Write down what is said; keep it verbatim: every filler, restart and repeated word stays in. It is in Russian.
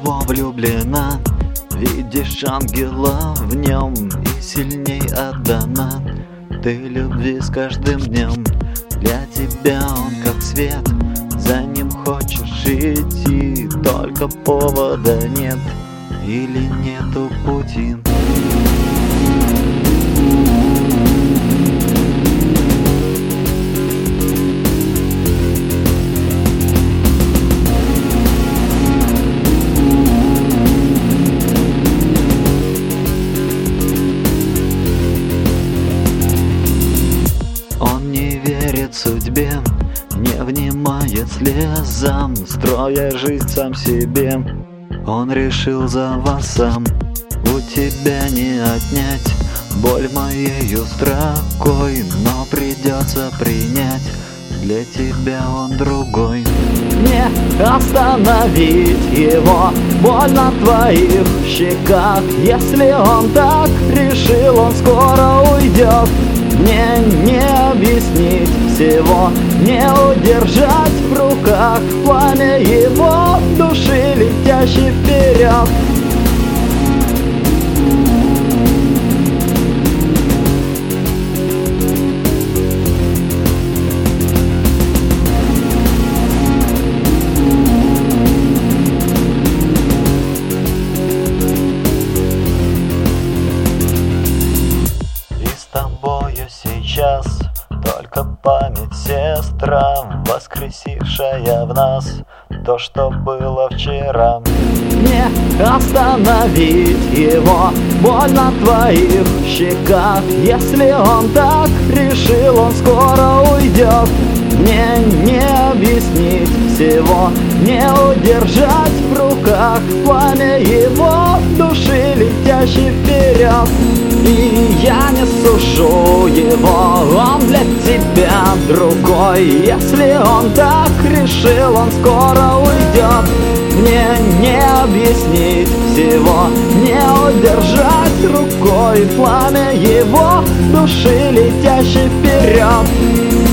него влюблена. Видишь ангела в нем и сильней отдана. Ты любви с каждым днем, для тебя он как свет. За ним хочешь идти, только повода нет или нету пути. Он не верит судьбе, не внимает слезам, строя жизнь сам себе. Он решил за вас сам, у тебя не отнять боль моею строкой, но придется принять, для тебя он другой. Не остановить его, боль на твоих щеках. Если он так решил, он скоро уйдет. Мне не объяснить всего, не удержать в руках пламя его души, летящей вперед. Сейчас только память, сестра, воскресившая в нас то, что было вчера. Не остановить его, боль на твоих щеках. Если он так решил, он скоро уйдет. Мне не объяснить всего, не удержать в руках пламя его души, летящей вперед. И я не сужу его, он для тебя другой. Если он так решил, он скоро уйдет. Мне не объяснить всего, не удержать рукой пламя его души, летящей вперед.